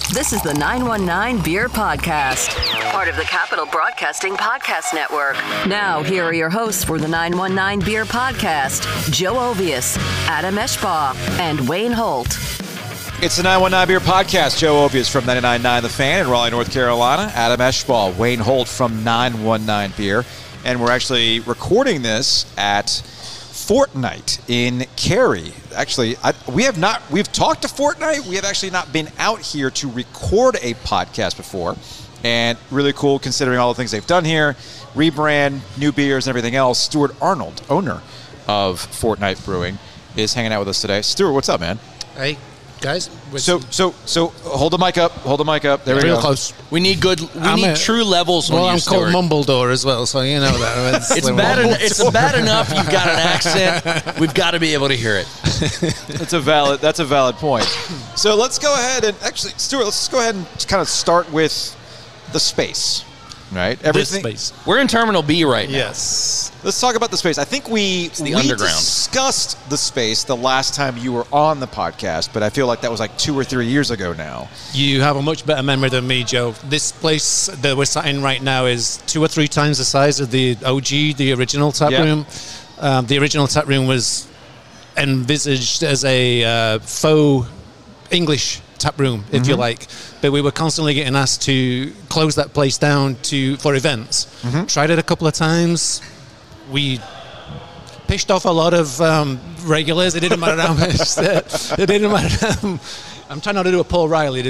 This is the 919 Beer Podcast, part of the Capital Broadcasting Podcast Network. Now, here are your hosts for the 919 Beer Podcast, Joe Ovius, Adam Eschbaugh, and Wayne Holt. It's the 919 Beer Podcast. Joe Ovius from 99.9 The Fan in Raleigh, North Carolina. Adam Eschbaugh, Wayne Holt from 919 Beer. And we're actually recording this at Fortnite in Cary. Actually, we've talked to Fortnite. We have actually not been out here to record a podcast before. And really cool considering all the things they've done here. Rebrand, new beers, and everything else. Stuart Arnold, owner of Fortnite Brewing, is hanging out with us today. Stuart, what's up, man? Hey, guys. So hold the mic up. There we go. Real close. We need true levels. Well, on I'm you, called Stuart. Mumbledore as well, so you know that. It's bad enough you've got an accent. We've got to be able to hear it. That's a valid point. So let's go ahead and actually, Stuart, let's go ahead and kind of start with the space, right? Everything. This space. We're in Terminal B right now. Yes. Let's talk about the space. I think we underground. discussed the space the last time you were on the podcast, but I feel like that was like 2 or 3 years ago now. You have a much better memory than me, Joe. This place that we're sat in right now is 2 or 3 times the size of the OG, the original tap room. The original tap room was envisaged as a faux English tap room, if you like, but we were constantly getting asked to close that place down for events. Tried it a couple of times. We pissed off a lot of regulars. It didn't matter how much. It didn't matter. I'm trying not to do a Paul Riley.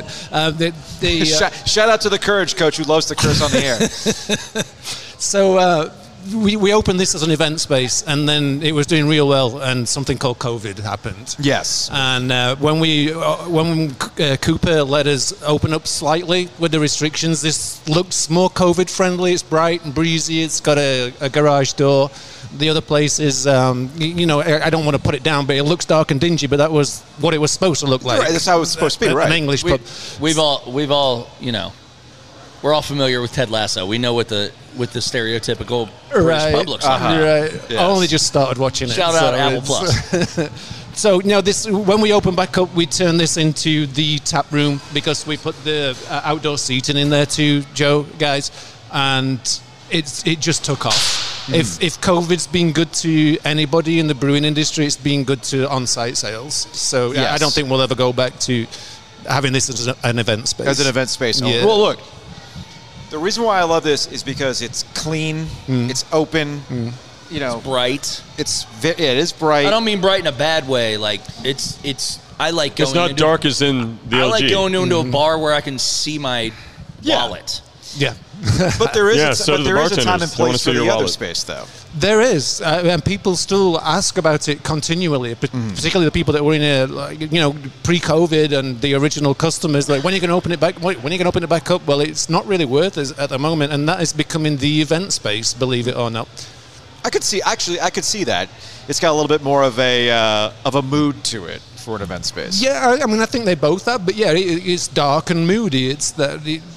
Shout out to the Courage coach who loves to curse on the air. So we opened this as an event space, and then it was doing real well, and something called COVID happened. Yes. And when Cooper let us open up slightly with the restrictions, this looks more COVID friendly. It's bright and breezy. It's got a garage door. The other place is, I don't want to put it down, but it looks dark and dingy. But that was what it was supposed to look like. Right, that's how it was supposed to be, right? An English pub. We've all, we're all familiar with Ted Lasso. We know what the stereotypical British pub looks like. Right. Yes. I only just started watching it. Shout out Apple Plus. So, when we open back up, we turn this into the tap room because we put the outdoor seating in there too, Joe, guys, and it just took off. If COVID's been good to anybody in the brewing industry, it's been good to on-site sales. So yes. I don't think we'll ever go back to having this as an event space. As an event space. Yeah. Well, look, the reason why I love this is because it's clean, it's open, It's bright. it is bright. I don't mean bright in a bad way. Like I like going. It's not dark as in the LG. I like going into a bar where I can see my wallet. Yeah. But there is so do the a time and bartenders. They wanna place see for your the other wallet. space, though. There is, and people still ask about it continually, particularly the people that were in here, pre-COVID and the original customers. Like, when are you going to open it back? When are you going to open it back up? Well, it's not really worth it at the moment, and that is becoming the event space, believe it or not. I could see that. It's got a little bit more of a mood to it for an event space. Yeah, I think they both have, but yeah, it's dark and moody. It's that.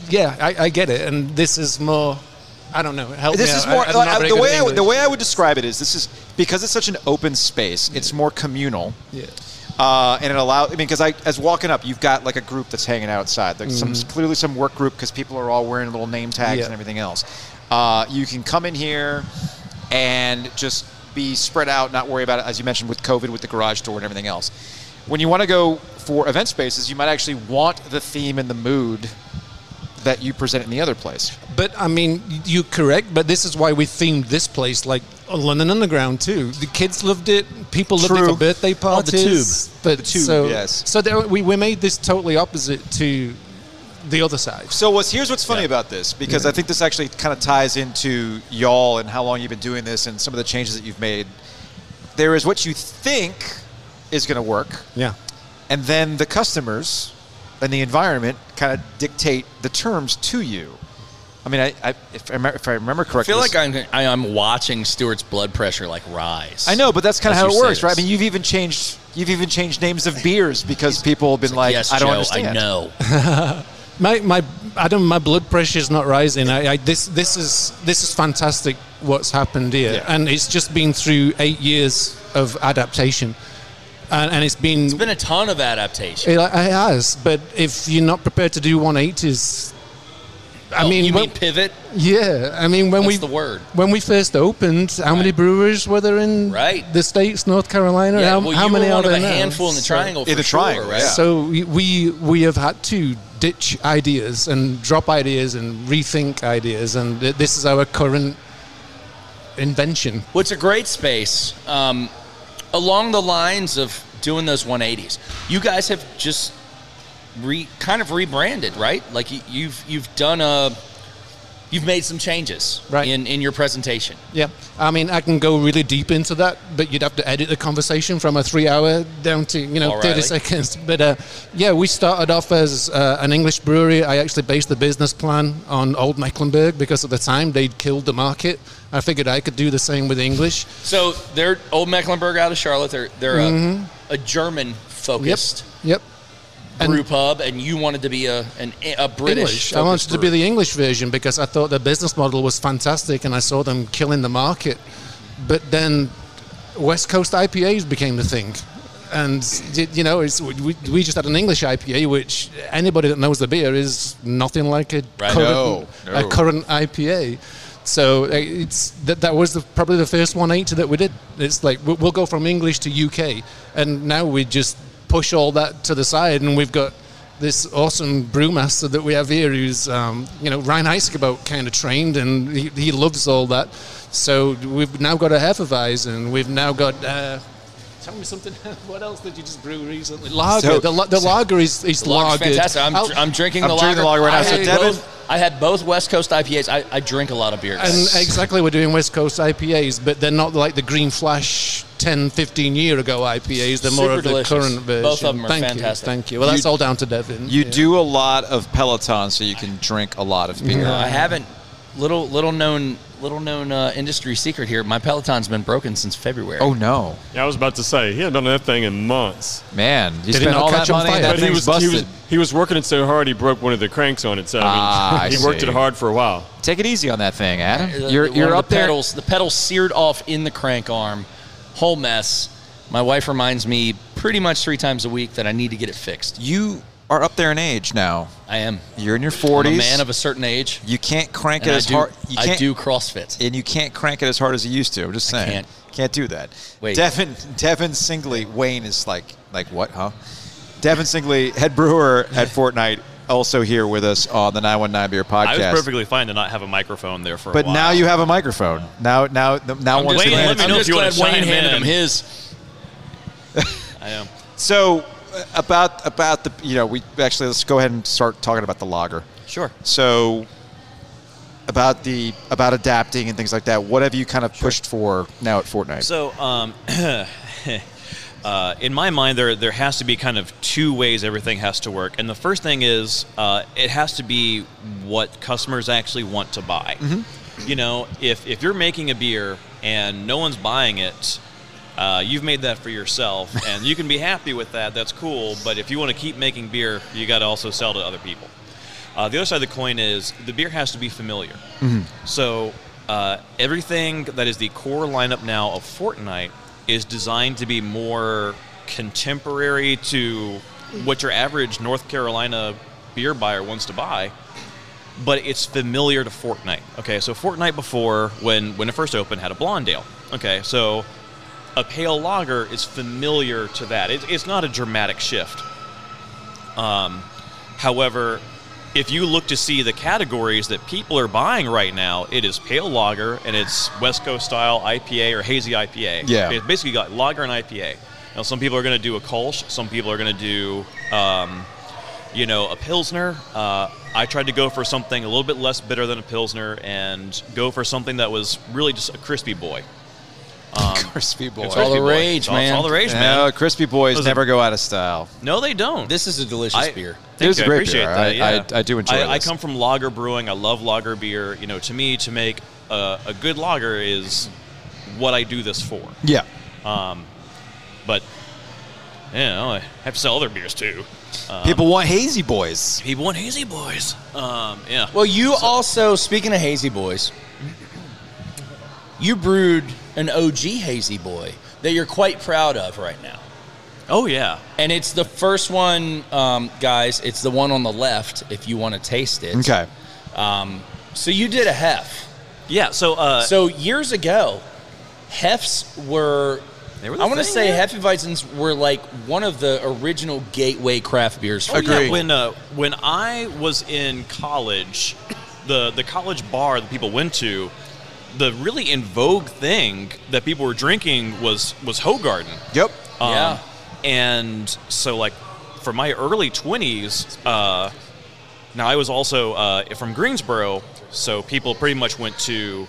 I get it, and this is more. I don't know. Help This me is out. more I'm not very good at English. the way I would describe it is this is because it's such an open space. It's more communal. Yeah. And it allows. Because as walking up, you've got like a group that's hanging outside. There's clearly some work group because people are all wearing little name tags and everything else. You can come in here and just be spread out, not worry about it, as you mentioned with COVID, with the garage door and everything else. When you want to go for event spaces, you might actually want the theme and the mood that you present in the other place. But, I mean, you're correct, but this is why we themed this place like London Underground, too. The kids loved it. People loved it for birthday parties. The Tube. The Tube, yes. So we made this totally opposite to the other side. So here's what's funny about this, because I think this actually kind of ties into y'all and how long you've been doing this and some of the changes that you've made. There is what you think is going to work. Yeah. And then the customers and the environment kind of dictate the terms to you. I mean, if I remember correctly, I feel like I'm watching Stuart's blood pressure rise. I know, but that's kind of how it works, right? I this. mean, you've even changed names of beers because people have been like, yes, I don't Joe, understand. I know. My blood pressure is not rising. This is fantastic. What's happened here, and it's just been through 8 years of adaptation. And it's been a ton of adaptation. It has, but if you're not prepared to do 180s, I mean, you mean pivot? Yeah, I mean That's the word. When we first opened, how many brewers were there in the states, North Carolina? Yeah, how many are there now? A handful in the triangle. In the triangle, right? Yeah. So we have had to ditch ideas and drop ideas and rethink ideas, and this is our current invention. Well, it's a great space. Along the lines of doing those 180s, you guys have just kind of rebranded, right? Like you've done you've made some changes in your presentation. Yeah, I mean, I can go really deep into that, but you'd have to edit the conversation from a 3-hour down to 30 seconds. But yeah, we started off as an English brewery. I actually based the business plan on Old Mecklenburg because at the time they'd killed the market. I figured I could do the same with English. So they're Old Mecklenburg out of Charlotte. They're a German focused. Yep. Brew pub, and you wanted to be a British. I wanted to be the English version because I thought their business model was fantastic, and I saw them killing the market. But then West Coast IPAs became the thing, and we just had an English IPA, which anybody that knows the beer is nothing like a current IPA. So that was probably the first 180 that we did. It's like we'll go from English to UK, and now we just push all that to the side, and we've got this awesome brewmaster that we have here who's Ryan Heiskebout kind of trained, and he loves all that. So we've now got a Hefeweizen, we've now got tell me something. What else did you just brew recently? Lager. So, the lager is lagered. Fantastic. I'm drinking the lager. Right now. So Devin, I had both West Coast IPAs. I drink a lot of beer. And exactly, we're doing West Coast IPAs, but they're not like the Green Flash 10, 15 year ago IPAs. They're more of the current version. Both of them are fantastic. Thank you. Well, that's all down to Devin. You do a lot of Peloton, so you can drink a lot of beer. No, I haven't. Little known industry secret here. My Peloton's been broken since February. Oh no! Yeah, I was about to say he hadn't done that thing in months. Man, you spent all that money, and that thing's busted. He was working it so hard he broke one of the cranks on it. So he worked it hard for a while. Take it easy on that thing, Adam. You're up there. The pedals seared off in the crank arm. Whole mess. My wife reminds me pretty much 3 times a week that I need to get it fixed. You are up there in age now. I am. You're in your 40s. I'm a man of a certain age. You can't crank it as hard. I do CrossFit. And you can't crank it as hard as you used to. I'm just saying. Can't do that. Wait. Devin Singley, Wayne is like what, huh? Devin Singley, head brewer at Fortnite, also here with us on the 919 Beer Podcast. I was perfectly fine to not have a microphone there for a while. But now you have a microphone. Now Wayne, I'm just glad Wayne handed him his. I am. So about the let's go ahead and start talking about the lager. Sure. So about adapting and things like that. What have you kind of pushed for now at Fortnite? So in my mind, there has to be kind of 2 ways everything has to work. And the first thing is it has to be what customers actually want to buy. Mm-hmm. If you're making a beer and no one's buying it, you've made that for yourself, and you can be happy with that. That's cool. But if you want to keep making beer, you got to also sell to other people. The other side of the coin is the beer has to be familiar. Mm-hmm. So everything that is the core lineup now of Fortnite is designed to be more contemporary to what your average North Carolina beer buyer wants to buy, but it's familiar to Fortnite. Okay, so Fortnite before, when it first opened, had a blonde ale. Okay, so a pale lager is familiar to that. It's not a dramatic shift. However, if you look to see the categories that people are buying right now, it is pale lager and it's West Coast style IPA or hazy IPA. Yeah. It's basically got lager and IPA. Now, some people are going to do a Kolsch. Some people are going to do, a Pilsner. I tried to go for something a little bit less bitter than a Pilsner and go for something that was really just a crispy boy. Crispy boy. It's all the rage, man. It's all the rage, man. No, crispy boys never go out of style. No, they don't. This is a delicious beer. It is a great appreciate beer. that. Yeah. I do enjoy this. I come from lager brewing. I love lager beer. To me, to make a good lager is what I do this for. Yeah. But I have to sell other beers too. People want hazy boys. People want hazy boys. Yeah. Well, you also, speaking of hazy boys, you brewed an OG hazy boy that you're quite proud of right now. Oh, yeah. And it's the first one, guys. It's the one on the left if you want to taste it. Okay. So you did a hef. Yeah, So years ago, hefs were... They were I want to say yeah. Hefeweizens were like one of the original gateway craft beers for Agreed. When I was in college, the college bar that people went to, the really in vogue thing that people were drinking was Hoegaarden. Yep. Yeah. And so, like, for my early 20s, now I was also from Greensboro, so people pretty much went to,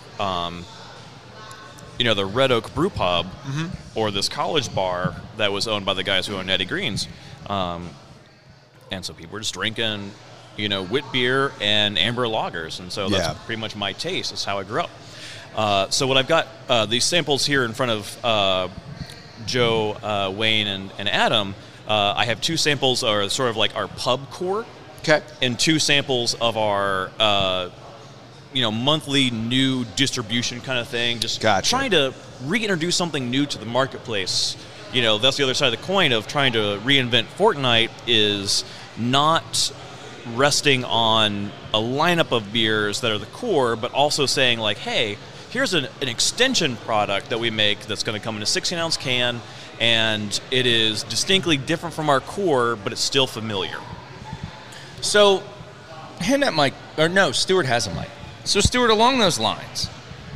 the Red Oak Brew Pub or this college bar that was owned by the guys who owned Eddie Green's. And so people were just drinking, wit beer and amber lagers. And so that's pretty much my taste. That's how I grew up. So what I've got, these samples here in front of Joe, Wayne, and Adam, I have 2 samples are sort of like our pub core. Okay. And 2 samples of our, monthly new distribution kind of thing. Just trying to reintroduce something new to the marketplace. That's the other side of the coin of trying to reinvent Fortnite is not resting on a lineup of beers that are the core, but also saying like, hey, here's an extension product that we make that's going to come in a 16-ounce can, and it is distinctly different from our core, but it's still familiar. So, hand that mic, or no, Stuart has a mic. So, Stuart, along those lines,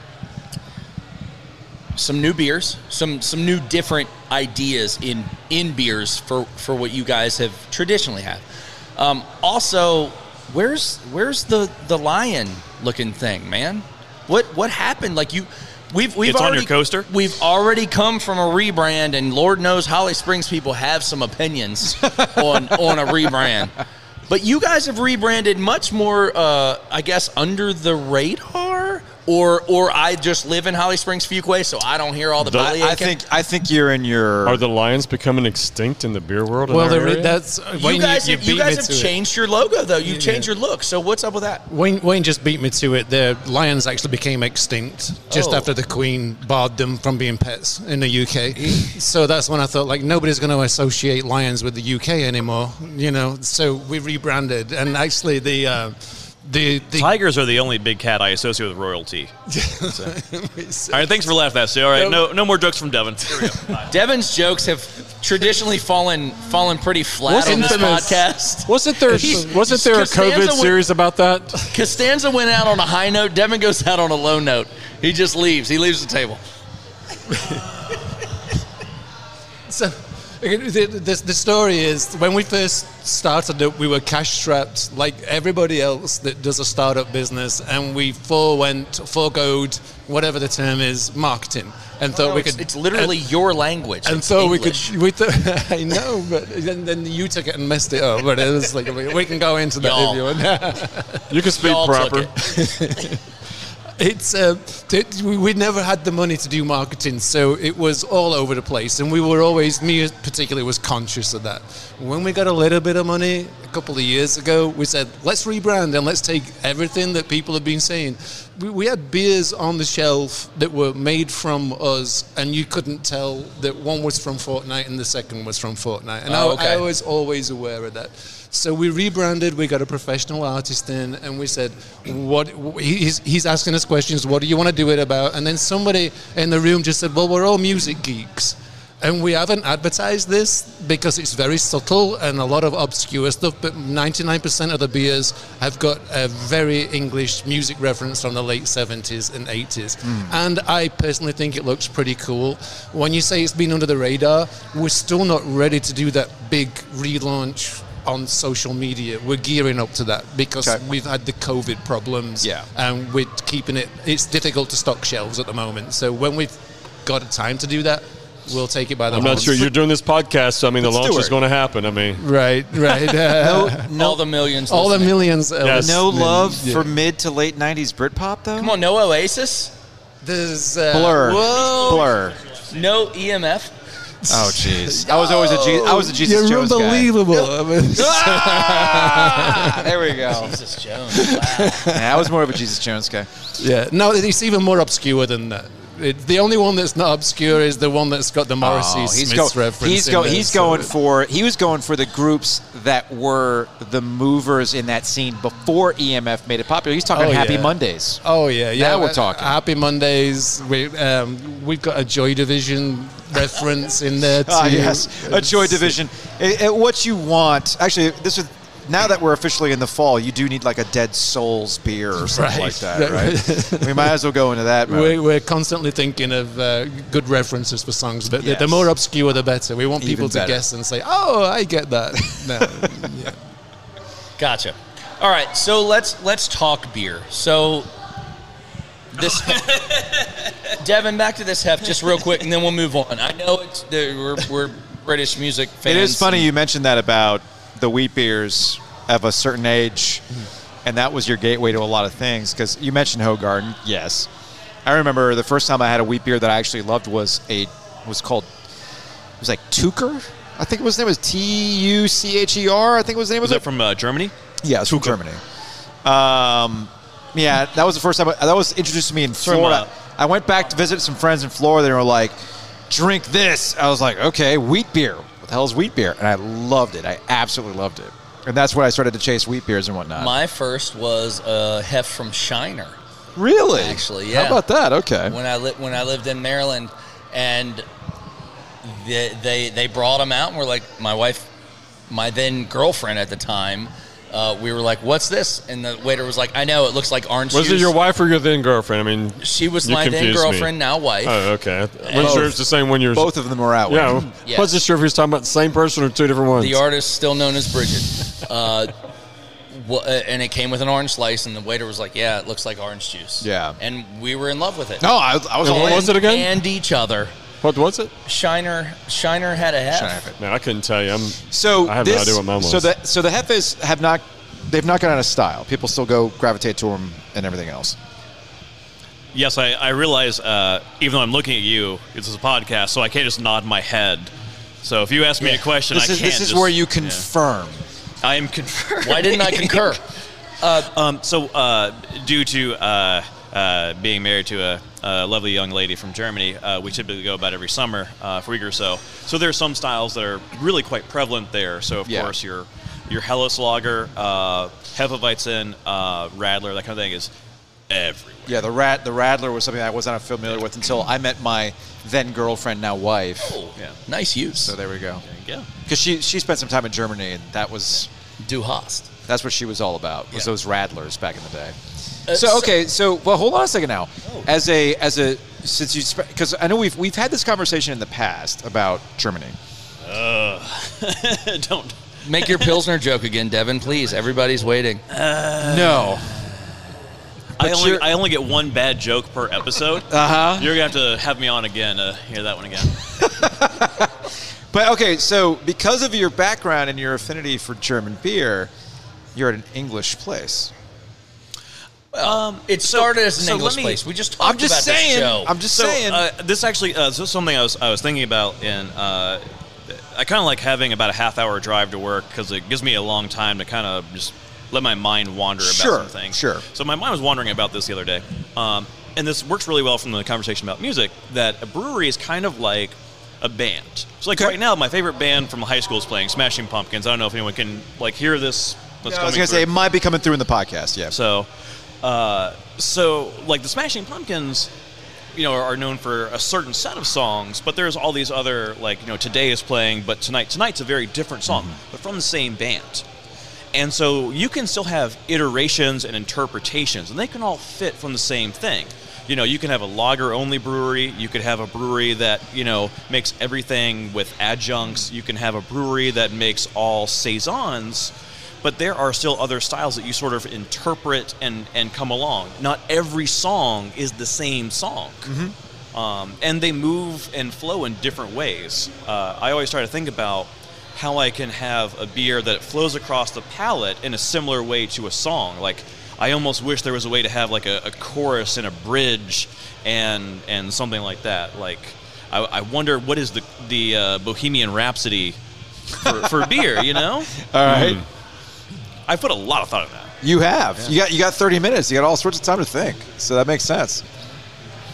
some new beers, some new different ideas in beers for what you guys have traditionally had. Also, where's the lion looking thing, man? What happened? Like we've it's already, on your coaster. We've already come from a rebrand, and Lord knows Holly Springs people have some opinions on a rebrand. But you guys have rebranded much more, I guess, under the radar, or I just live in Holly Springs, Fuquay, so I don't hear all the belly aching. I think you're in your. Are the lions becoming extinct in the beer world? Well, area? that's you guys have changed your logo though. You've changed your look. So what's up with that? Wayne just beat me to it. The lions actually became extinct just after the Queen barred them from being pets in the UK. So that's when I thought, like, nobody's going to associate lions with the UK anymore. So we rebranded, and actually the tigers are the only big cat I associate with royalty. So. All right, thanks for laughing at that, Stu. All right, no more jokes from Devin. Here we go. Bye. Devin's jokes have traditionally fallen pretty flat on this podcast. Wasn't there a COVID series about that? Costanza went out on a high note. Devin goes out on a low note. He just leaves. He leaves the table. So the story is, when we first started it, we were cash strapped like everybody else that does a startup business, and we foregoed whatever the term is, marketing, and thought we could. It's literally your language. And so English. I know, but then you took it and messed it up. But it was like, we can go into that if you want. You can speak proper. It's we never had the money to do marketing, so it was all over the place, and we were always, me particularly, was conscious of that. When we got a little bit of money a couple of years ago, we said, let's rebrand and let's take everything that people have been saying. We had beers on the shelf that were made from us, and you couldn't tell that one was from Fortnite and the second was from Fortnite, and I was always aware of that. So we rebranded, we got a professional artist in, and we said, he's asking us questions, what do you want to do it about? And then somebody in the room just said, well, we're all music geeks. And we haven't advertised this because it's very subtle and a lot of obscure stuff, but 99% of the beers have got a very English music reference from the late 70s and 80s. And I personally think it looks pretty cool. When you say it's been under the radar, we're still not ready to do that big relaunch on social media. We're gearing up to that because we've had the COVID problems, and we're keeping it's difficult to stock shelves at the moment. So when we've got time to do that, we'll take it by the I'm not sure you're doing this podcast, so I mean, the launch is going to happen. I mean, right. All the millions. All listening. The millions. Yes. No love for mid to late 90s Britpop, though? Come on, no Oasis? There's Blur. Whoa. Blur. No EMF? Oh, jeez. I was a Jesus You're Jones unbelievable. guy. There we go. Jesus Jones. Wow. Yeah, I was more of a Jesus Jones guy. Yeah. No, it's even more obscure than that. The only one that's not obscure is the one that's got the Morrissey Smiths reference. He was going for the groups that were the movers in that scene before EMF made it popular. He's talking Happy Mondays. Oh yeah. Now we're talking Happy Mondays. We've got a Joy Division reference in there too. Yes, a Joy Division. What you want, actually, now that we're officially in the fall, you do need like a Dead Souls beer or something like that, right? We might as well go into that mode. We're constantly thinking of good references for songs, but the more obscure, the better. We want people to guess and say, "Oh, I get that." Yeah. Gotcha. All right, so let's talk beer. So this, Devin, back to this hef just real quick, and then we'll move on. I know we're British music fans. It is funny you mentioned that about the wheat beers of a certain age, and that was your gateway to a lot of things, because you mentioned Hoegaarden. Yes. I remember the first time I had a wheat beer that I actually loved was like Tucher. I think his name was Tucher. I think was the name. Was that from Germany? Yeah, it's from Germany. Yeah, that was the first time. That was introduced to me in Florida. I went back to visit some friends in Florida. They were like, drink this. I was like, okay, wheat beer. What the hell is wheat beer? And I loved it. I absolutely loved it. And that's when I started to chase wheat beers and whatnot. My first was a hef from Shiner. Really? Actually, yeah. How about that? Okay. When I lived in Maryland, and they brought them out, and we're like, my then girlfriend at the time, we were like, what's this? And the waiter was like, I know, it looks like orange juice. Was it your wife or your then girlfriend? I mean, she was my then girlfriend, now wife. Oh, okay. I wasn't sure it's the same one you're. Both of them were out. Yeah. Yes. Wasn't sure if he was talking about the same person or two different ones. The artist still known as Bridget. And it came with an orange slice, and the waiter was like, yeah, it looks like orange juice. Yeah. And we were in love with it. No, I was. What was it again? And each other. What was it? Shiner had a hef. Man, I couldn't tell you. I have no idea what mine was. So the hefes they've not gone out of style. People still gravitate to them and everything else. Yes, I realize, even though I'm looking at you, this is a podcast, so I can't just nod my head. So if you ask me a question, This is where you confirm. I am confirmed. Why didn't I concur? Due to being married to a lovely young lady from Germany, we typically go about every summer for a week or so. So there are some styles that are really quite prevalent there. So, of course, your Helles Lager, Hefeweizen, Radler, that kind of thing is everywhere. Yeah, the Radler was something I was not familiar with until I met my then girlfriend, now wife. Oh, yeah. Nice use. So there we go. There you go. Because she spent some time in Germany, and that was... Du hast. That's what she was all about, was those Radlers back in the day. Well, hold on a second now. Oh. Because I know we've had this conversation in the past about Germany. Don't make your Pilsner joke again, Devin, please. Everybody's waiting. No. I only get one bad joke per episode. You're gonna have me on again to hear that one again. But okay, so because of your background and your affinity for German beer, you're at an English place. It started as an English place. We just talked about this show. I'm just saying. This actually this is something I was thinking about. I kind of like having about a half-hour drive to work because it gives me a long time to kind of just let my mind wander about some things. Sure. So my mind was wandering about this the other day, and this works really well from the conversation about music. That a brewery is kind of like a band. So right now, my favorite band from high school is playing Smashing Pumpkins. I don't know if anyone can hear this. I was going to say it might be coming through in the podcast. Yeah. So the Smashing Pumpkins, are known for a certain set of songs, but there's all these other Today is playing, but tonight's a very different song, but from the same band. And so you can still have iterations and interpretations, and they can all fit from the same thing. You can have a lager-only brewery. You could have a brewery that, makes everything with adjuncts. You can have a brewery that makes all saisons. But there are still other styles that you sort of interpret and come along. Not every song is the same song. And they move and flow in different ways. I always try to think about how I can have a beer that flows across the palate in a similar way to a song. I almost wish there was a way to have a chorus and a bridge and something like that. I wonder what is the Bohemian Rhapsody for beer, All right. I put a lot of thought in that. You have. Yeah. You got 30 minutes. You got all sorts of time to think. So that makes sense.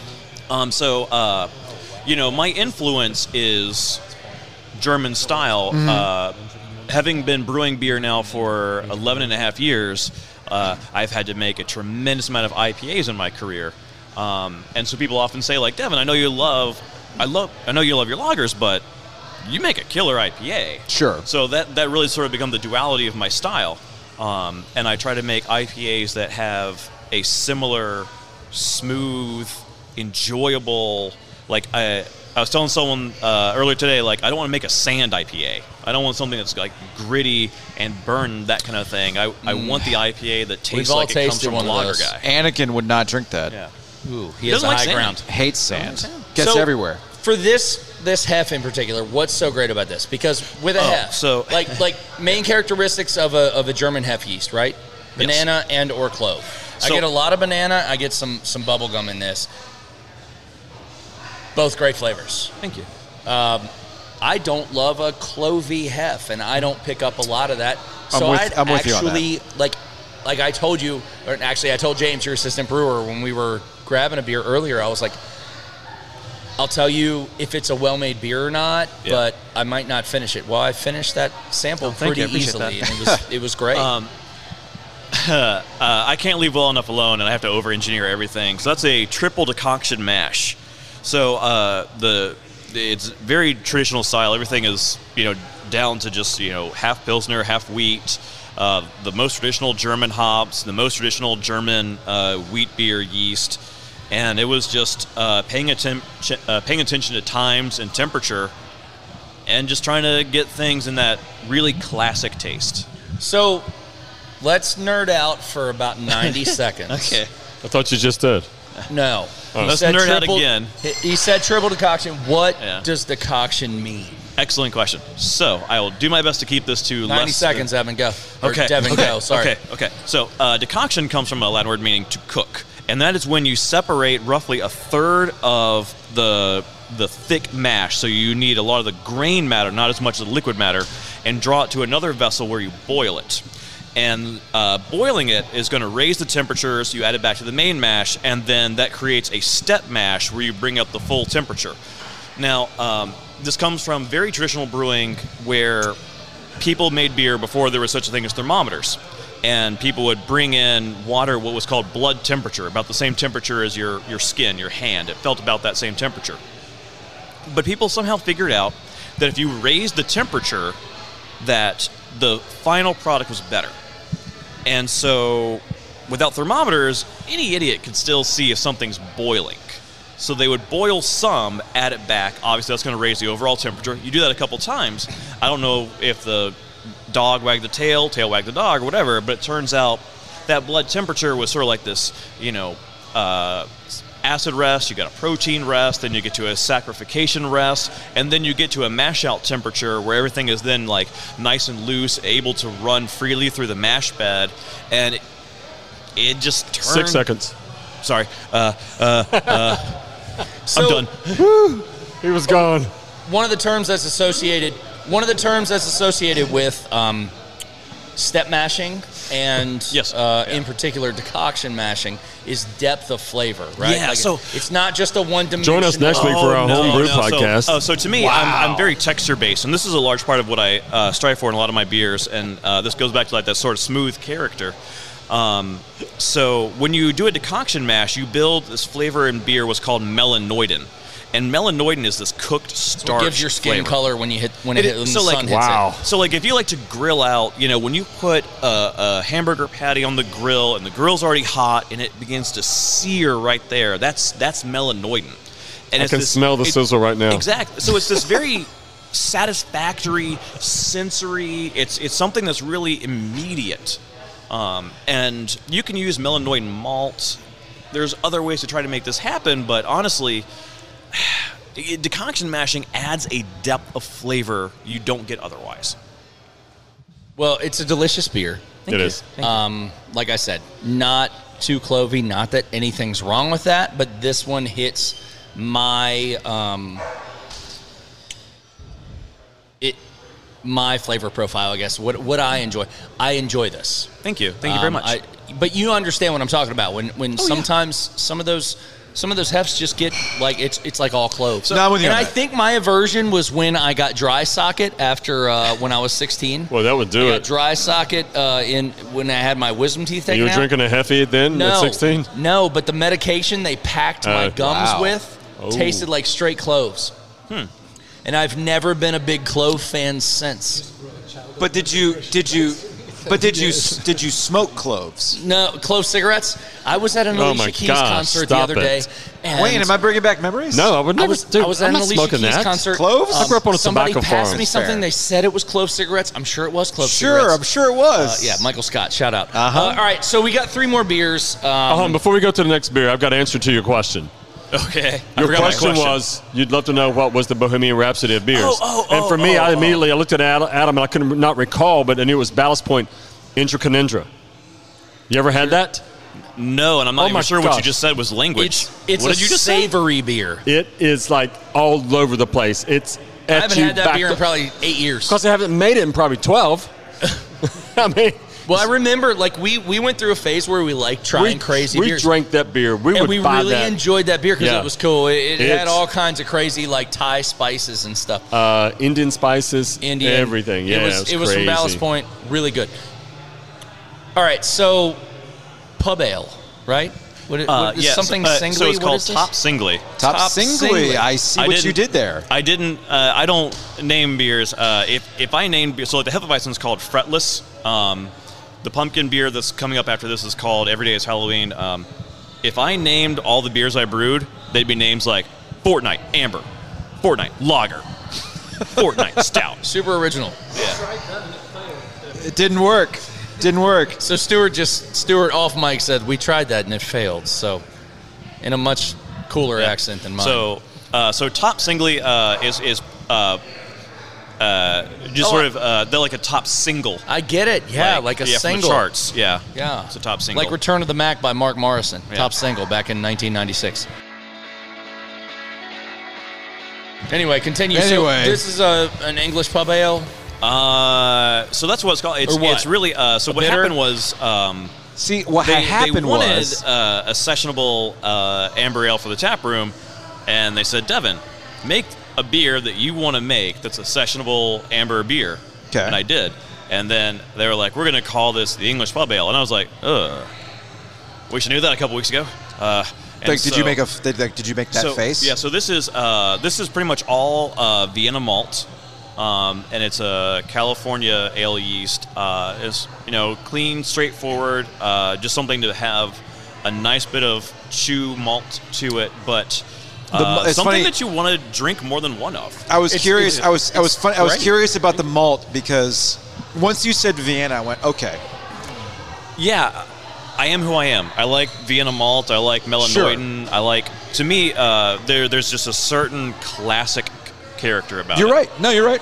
My influence is German style. Having been brewing beer now for 11 and a half years, I've had to make a tremendous amount of IPAs in my career. And so people often say, like, Devin, I know you love your lagers, but you make a killer IPA. Sure. So that really sort of become the duality of my style. And I try to make IPAs that have a similar, smooth, enjoyable, like I was telling someone earlier today, like, I don't want to make a sand IPA. I don't want something that's like gritty and burn, that kind of thing. I want the IPA that tastes like it comes from a lager guy. Anakin would not drink that. Yeah. Ooh, he has a high ground. Hates sand. Gets everywhere. For this hef in particular, what's so great about this? Because with a hef, like main characteristics of a German hef yeast, right? Banana and or clove. I get a lot of banana. I get some bubble gum in this. Both great flavors. Thank you. I don't love a clovey hef, and I don't pick up a lot of that. So I'm with you on that. Like I told you, or actually I told James, your assistant brewer, when we were grabbing a beer earlier, I was like, I'll tell you if it's a well-made beer or not, but I might not finish it. Well, I finished that sample pretty easily, and it was great. I can't leave well enough alone, and I have to over-engineer everything. So that's a triple decoction mash. So it's very traditional style. Everything is down to just half Pilsner, half wheat. The most traditional German hops, the most traditional German wheat beer yeast, and it was just paying attention to times and temperature, and just trying to get things in that really classic taste. So let's nerd out for about 90 seconds. Okay. I thought you just did. No. Let's nerd out again. He said triple decoction. What does decoction mean? Excellent question. So I will do my best to keep this to 90 seconds, Evan, go. Okay. Devin, go. Sorry. Okay. So decoction comes from a Latin word meaning to cook. And that is when you separate roughly a third of the thick mash. So you need a lot of the grain matter, not as much of the liquid matter, and draw it to another vessel where you boil it. And boiling it is going to raise the temperature, so you add it back to the main mash, and then that creates a step mash where you bring up the full temperature. Now, this comes from very traditional brewing where people made beer before there was such a thing as thermometers. And people would bring in water, what was called blood temperature, about the same temperature as your skin, your hand. It felt about that same temperature. But people somehow figured out that if you raised the temperature, that the final product was better. And so, without thermometers, any idiot could still see if something's boiling. So they would boil some, add it back. Obviously, that's going to raise the overall temperature. You do that a couple times. I don't know if the dog wagged the tail wagged the dog, or whatever, but it turns out that blood temperature was sort of like this, acid rest, you got a protein rest, then you get to a saccharification rest, and then you get to a mash out temperature where everything is then like nice and loose, able to run freely through the mash bed, and it just turned... 6 seconds. Sorry. So, I'm done. Woo, he was gone. One of the terms that's associated with step mashing and in particular decoction mashing is depth of flavor, right? Yeah, like so it's not just a one-dimensional... Join us next week for our homebrew podcast. So to me, I'm very texture-based, and this is a large part of what I strive for in a lot of my beers, and this goes back to like that sort of smooth character. So when you do a decoction mash, you build this flavor in beer what's called melanoidin. And melanoidin is this cooked starch. It gives your skin flavor. color when the sun hits it. So like if you like to grill out, when you put a hamburger patty on the grill and the grill's already hot and it begins to sear right there, that's melanoidin. And I can smell the sizzle right now. Exactly. So it's this very satisfactory, sensory, it's something that's really immediate. And you can use melanoidin malt. There's other ways to try to make this happen, but honestly, decoction mashing adds a depth of flavor you don't get otherwise. Well, it's a delicious beer. It is. Like I said, not too clovey, not that anything's wrong with that, but this one hits my my flavor profile, I guess. What I enjoy. I enjoy this. Thank you. Thank you very much. But you understand what I'm talking about. When sometimes some of those some of those hefts just get like it's like all cloves. No, I'm with you and on I that. think my aversion was when I got dry socket after when I was 16. Well, that would do I got it. dry socket when I had my wisdom teeth taken You were out. drinking a Hefty then at 16? No, but the medication they packed my gums wow. with tasted like straight cloves. And I've never been a big clove fan since. But did you smoke cloves? No, clove cigarettes. I was at an Oh Alicia my Keys gosh, concert the stop other day. it. And Wayne, am I bringing back memories? No, I would never. I was at I'm an not Alicia smoking Keys that. concert. Cloves? I grew up on a Somebody tobacco passed farm. me something. Fair. They said it was clove cigarettes. I'm sure it was clove Sure, cigarettes. I'm sure it was. Yeah, Michael Scott, shout out. Uh-huh. All right, so we got 3 more beers. Before we go to the next beer, I've got an answer to your question. Okay. I Your forgot my question was, you'd love to know what was the Bohemian Rhapsody of beers. And for me, I immediately looked at Adam and I could not recall, but I knew it was Ballast Point Intraconindra. You ever had that? No, and I'm not Oh even my sure what you gosh. just said was language. It's what a did you just say? savory beer. It is like all over the place. It's I haven't had that beer in probably 8 years. Because I haven't made it in probably 12. I mean, Well, I remember, like, we went through a phase where we liked trying crazy we beers. drank that beer. We and would we buy really that. enjoyed that beer because Yeah. it was cool. It had It's- all kinds of crazy, like, Thai spices and stuff. Indian spices, Indian. everything. Yeah, it was from crazy. Ballast Point. Really good. All right, so pub ale, right? What is Yes, something singly? So it's What called is this? Top Singly. Top singly. I see what you did there. I didn't. I don't name beers. If I name beer, so like the Hefeweizen is called Fretless. The pumpkin beer that's coming up after this is called Every Day is Halloween. If I named all the beers I brewed, they'd be names like Fortnite Amber, Fortnite Lager, Fortnite Stout. Super original. It didn't work. Didn't work. So Stuart off mic said we tried that and it failed. So in a much cooler accent than mine. So Top Singly is just sort of they're like a top single. I get it. Yeah, like a from the single. charts. Yeah, Yeah. it's a top single. Like Return of the Mac by Mark Morrison. Yeah. Top single back in 1996. Anyway, continue. Anyway. So this is an English pub ale. So that's what it's called. It's, Or what? it's really so what bitter? happened was See, what they happened wanted was a sessionable amber ale for the tap room, and they said, Devin, make a beer that you want to make that's a sessionable amber beer. Okay. And I did. And then they were like, we're going to call this the English pub ale. And I was like, we should knew that a couple weeks ago. like, did you make that face? Yeah, so this is pretty much all Vienna malt. And it's a California ale yeast. It's clean, straightforward, just something to have a nice bit of chew malt to it, but it's something funny. that you want to drink more than one of. I was curious. I was great. curious about the malt because once you said Vienna, I went, okay. Yeah, I am who I am. I like Vienna malt. I like Melanoiden. Sure. To me, there's just a certain classic character about it. You're right. No, you're right.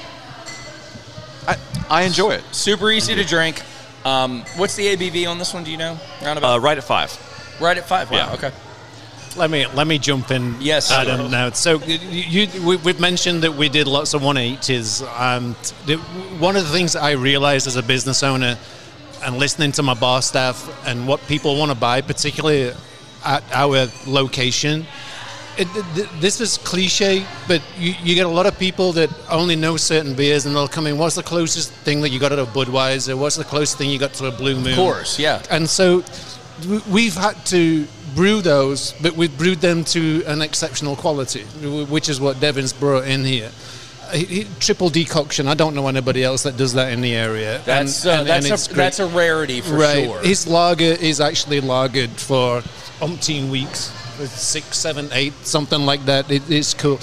I enjoy it. Super easy to drink. What's the ABV on this one? Do you know? Roundabout. Right at 5. Right at 5. Wow. yeah. Okay. Let me jump in. Yes, Adam. sure. Now, so we've mentioned that we did lots of 180s. One of the things I realized as a business owner, and listening to my bar staff and what people want to buy, particularly at our location. This is cliche, but you get a lot of people that only know certain beers, and they'll come in. What's the closest thing that you got to a Budweiser? What's the closest thing you got to a Blue Moon? Of course, yeah. And so we've had to brew those, but we've brewed them to an exceptional quality, which is what Devin's brought in here. Triple decoction. I don't know anybody else that does that in the area. That's it's great. that's a rarity for sure. His lager is actually lagered for umpteen weeks. 6, 7, 8, something like that. It's cool.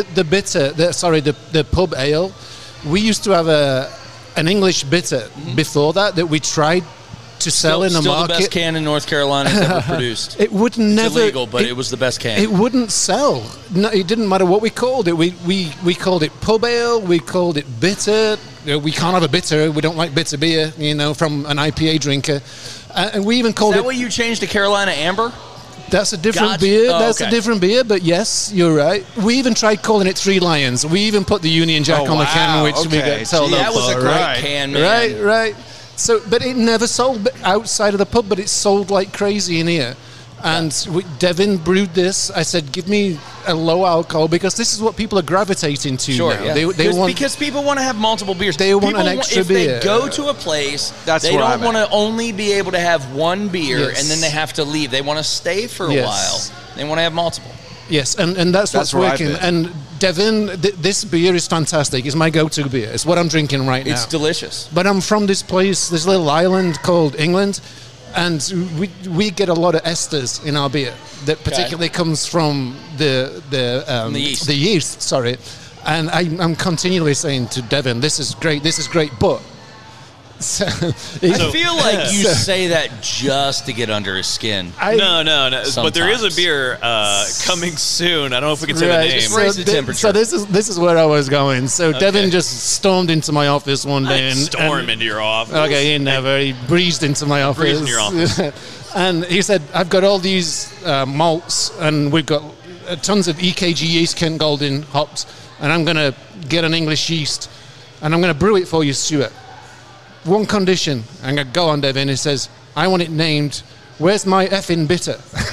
The pub ale. We used to have an English bitter before that we tried to sell in the still market. the best can in North Carolina ever produced. It would never. It's illegal, but it was the best can. It wouldn't sell. No, it didn't matter what we called it. We called it pub ale. We called it bitter. We can't have a bitter. We don't like bitter beer. From an IPA drinker. And we even called Is that it. what you changed to Carolina Amber? That's a different Gotcha. beer. Oh, That's okay. a different beer, but yes, you're right. We even tried calling it Three Lions. We even put the Union Jack Oh, on the can, wow. which we Okay. got told Gee, up That was a for, great right? can, man. Right. So, but it never sold outside of the pub, but it sold like crazy in here. And Devin brewed this. I said, give me a low alcohol because this is what people are gravitating to now. Yeah. They want, because people want to have multiple beers. They want people an extra if beer. If they go to a place, That's they where don't I'm want at. to only be able to have one beer Yes. and then they have to leave. They want to stay for a Yes. while. They want to have multiple. Yes, and that's what's where I've working. been. And Devin, this beer is fantastic. It's my go-to beer. It's what I'm drinking right now. It's delicious. But I'm from this place, this little island called England, and we get a lot of esters in our beer that particularly comes from the yeast. The yeast, sorry. And I'm continually saying to Devin, this is great, but. So, I feel like you say that just to get under his skin. No. But there is a Sometimes. beer coming soon. I don't know if we can say the Right, name. Just raise the temperature. So this is where I was going. So Devin just stormed into my office one day and Storm into your office. Okay, he never. He breezed into my office. Breezed in your office. And he said, I've got all these malts, and we've got tons of EKG yeast, Kent Golding hops, and I'm going to get an English yeast, and I'm going to brew it for you, Stuart. One condition. I'm going to go on, Devin. He says, I want it named, where's my effing bitter?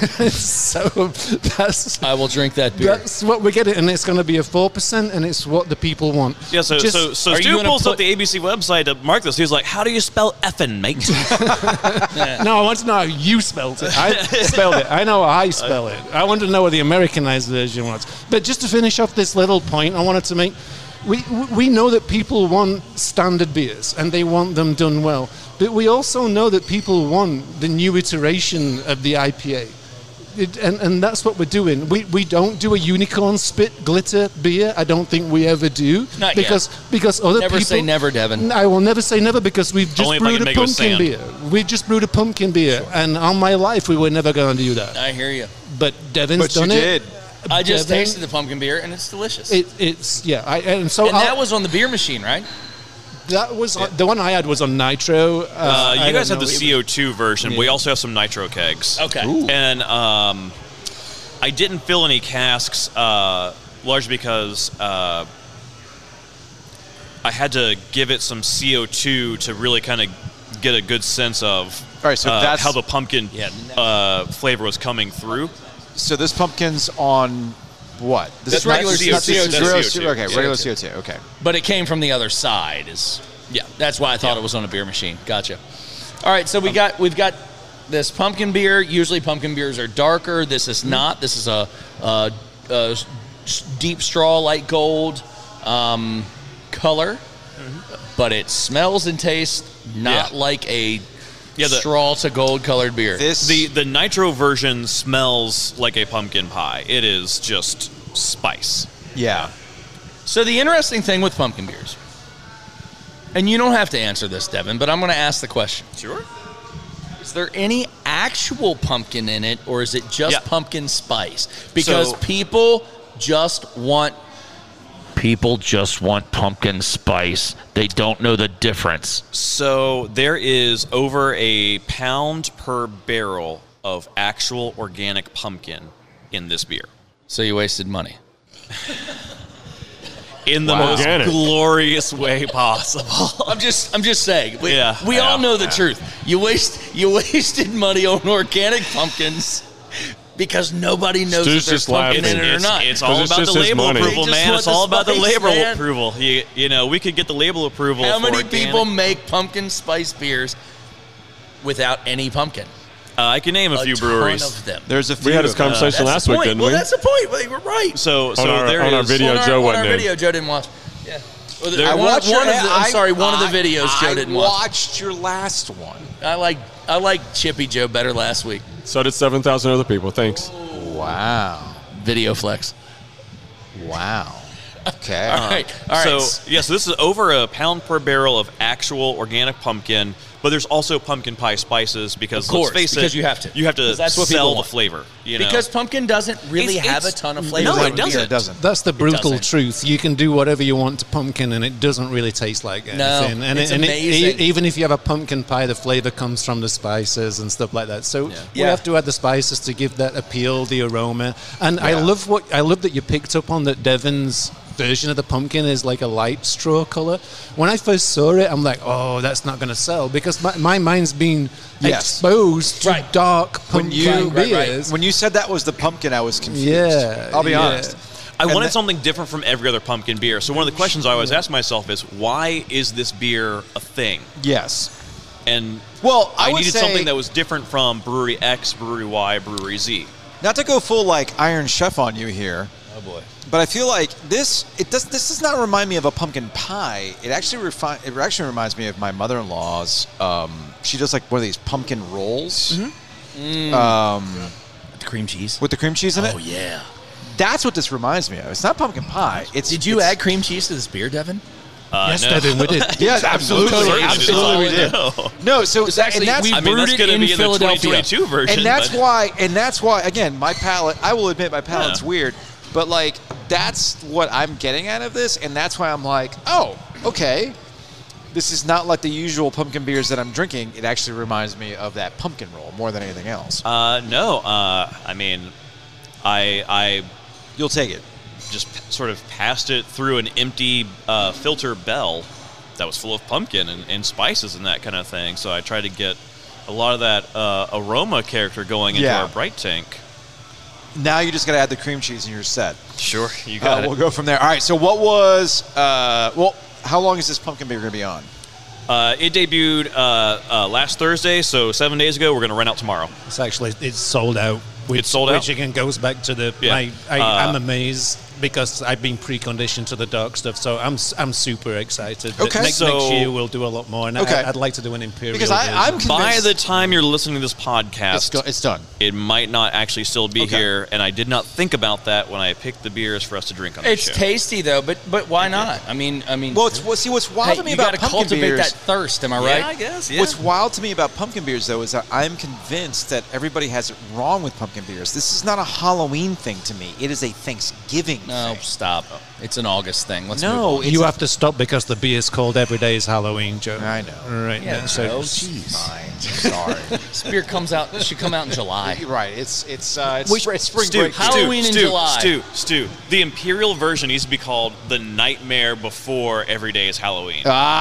So I will drink that beer. that's what we're getting, and it's going to be a 4%, and it's what the people want. Yeah, so Just- so are you Stu gonna pulls up put- the ABC website to mark this. He was like, "How do you spell effing, mate?" No, I want to know how you spelled it. I spelled it. I know how I spell it. I want to know what the Americanized version was. But just to finish off this little point I wanted to make, we know that people want standard beers and they want them done well. But we also know that people want the new iteration of the IPA. And that's what we're doing. We don't do a unicorn spit glitter beer. I don't think we ever do. Not because other Never people say never, Devin. I will never say never because we've just Only if I brewed can a make it with pumpkin sand. beer. We just brewed a pumpkin beer, and on my life we were never going to do that. I hear you. But Devin's But you done did. it. I just Devin- tasted the pumpkin beer and it's delicious. It's yeah. And so and that was on the beer machine, right? that was the one I had was on nitro. I You don't guys have know. the CO2 version. Yeah. We also have some nitro kegs. Okay. And I didn't fill any casks, largely because I had to give it some CO2 to really kind of get a good sense of All right, so that's- how the pumpkin flavor was coming through. So this pumpkin's on what? This That's is not- regular this is not- CO2. this is That's regular CO2. Okay, Yeah. regular CO2. Okay. But it came from the other side. That's why I thought it was on a beer machine. Gotcha. All right, so we've got this pumpkin beer. Usually pumpkin beers are darker. This is not. This is a deep straw light gold color, but it smells and tastes not like a the- straw to gold colored beer. This The nitro version smells like a pumpkin pie. It is just spice. yeah. So the interesting thing with pumpkin beers, and you don't have to answer this, Devin, but I'm going to ask the question. Sure. Is there any actual pumpkin in it, or is it just Yeah. pumpkin spice? Because So- people just want pumpkin spice. They don't know the difference. So there is over a pound per barrel of actual organic pumpkin in this beer. So you wasted money. In the Wow. most Organic. glorious way possible. I'm just saying. We Yeah, all yeah, know the yeah. truth. You wasted money on organic pumpkins because nobody knows Stu's if there's just pumpkin laughing. in it or not. It's 'Cause all it's about just the his label money. approval, They just man. want It's the all about the spice, label man. approval. You know, we could get the label approval. How for many organic. people make pumpkin spice beers without any pumpkin? I can name a few breweries. Ton of them. There's a few. We had this of them. conversation That's last the week, point. didn't Well, we? that's the point. Well, you were right. So our- there on our is- video. on our, Joe on wasn't our in. video, Joe didn't watch. Yeah. Well, I one watched of your- the, I'm sorry, one of the I- videos Joe didn't watch. I watched your last one. I like Chippy Joe better last week. So did 7,000 other people. Thanks. Wow. Video flex. Wow. Okay. All right. All right. So this is over a pound per barrel of actual organic pumpkin, but there's also pumpkin pie spices because Of course, let's face because it, you have to. You have to Because that's what people sell the want. flavor. You know? Because pumpkin doesn't really It's- have a it's- ton of flavor. No, in it beer. doesn't. It doesn't. That's the brutal doesn't. truth. You can do whatever you want to pumpkin, and it doesn't really taste like anything. And it's amazing. even if you have a pumpkin pie, the flavor comes from the spices and stuff like that. So we Yeah. have to add the spices to give that appeal, the aroma. And I love that you picked up on that. Devin's version of the pumpkin is like a light straw color. When I first saw it, I'm like, oh, that's not going to sell because my mind's been exposed to dark pumpkin beers. When you said that was the pumpkin, I was confused. Yeah, I'll be honest. I wanted something different from every other pumpkin beer. So one of the questions I always ask myself is, why is this beer a thing? Yes. And I needed something that was different from Brewery X, Brewery Y, Brewery Z. Not to go full like Iron Chef on you here. Oh boy. But I feel like this does not remind me of a pumpkin pie. It actually reminds me of my mother-in-law's. She does like one of these pumpkin rolls. Mm-hmm. With the cream cheese. With the cream cheese in it. Oh yeah. That's what this reminds me of. It's not pumpkin pie. Did you add cream cheese to this beer, Devin? Yes, no. Devin, we did. Yes, absolutely. Absolutely we did. No, so It's actually, and that's, we brewed that's it going to in be in the Philadelphia. 2022 version. and that's why again, my palate, I will admit my palate's weird, but like that's what I'm getting out of this, and that's why I'm like, oh, okay. This is not like the usual pumpkin beers that I'm drinking. It actually reminds me of that pumpkin roll more than anything else. No. I mean, I You'll take it. just sort of passed it through an empty filter bell that was full of pumpkin and spices and that kind of thing. So I tried to get a lot of that aroma character going into our bright tank. Now you just got to add the cream cheese and you're set. Sure, you got it. We'll go from there. All right, so what was, how long is this pumpkin beer going to be on? It debuted last Thursday, so 7 days ago. We're going to run out tomorrow. It's sold out. It's sold out? Which again goes back to the. Yeah. I'm amazed because I've been preconditioned to the dark stuff, so I'm super excited. that Okay. Next year we'll do a lot more, and Okay. I'd like to do an imperial. Because I'm version. convinced By the time you're listening to this podcast, it's done. it might not actually still be Okay. here, and I did not think about that when I picked the beers for us to drink on the It's show. tasty though, but why not? I mean. Well, see what's wild Hey, to me you about gotta pumpkin cultivate beers. that thirst. Am I Yeah, right? I guess. Yeah. What's wild to me about pumpkin beers, though, is that I'm convinced that everybody has it wrong with pumpkin beers. This is not a Halloween thing to me. It is a Thanksgiving No, thing. stop. It's an August thing. Let's No, move on. it's You a- have to stop because the beer's called Every Day is Halloween, Joe. I know. Right. Yeah, so Joe, jeez. Fine. Sorry. This beer comes out. It should come out in July. You're right. It's spring Stu, break. Halloween in July. Stu. The Imperial version needs to be called The Nightmare Before Every Day is Halloween.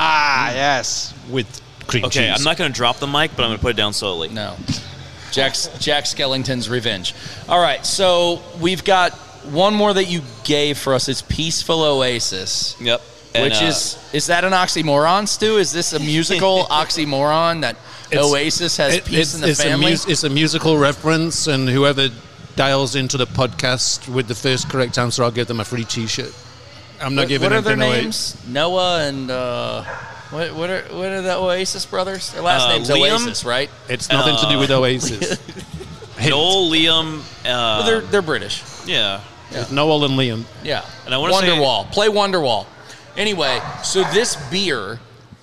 Yes. with cream Okay, cheese. I'm not going to drop the mic, but I'm going to put it down slowly. No. Jack Skellington's Revenge. All right, so we've got one more that you gave for us. It's Peaceful Oasis. Yep. And, Which is that an oxymoron, Stu? Is this a musical oxymoron that Oasis has peace in the family? It's a musical reference, and whoever dials into the podcast with the first correct answer, I'll give them a free T-shirt. I'm not giving What are their anything away. names? Noah and what are the Oasis brothers? Their last name's Liam? Oasis, right? It's nothing to do with Oasis. Noel, Liam. Well, they're British. Yeah. It's Noel and Liam. Yeah. And I wanna say- Wonderwall. Play Wonderwall. Anyway, so this beer,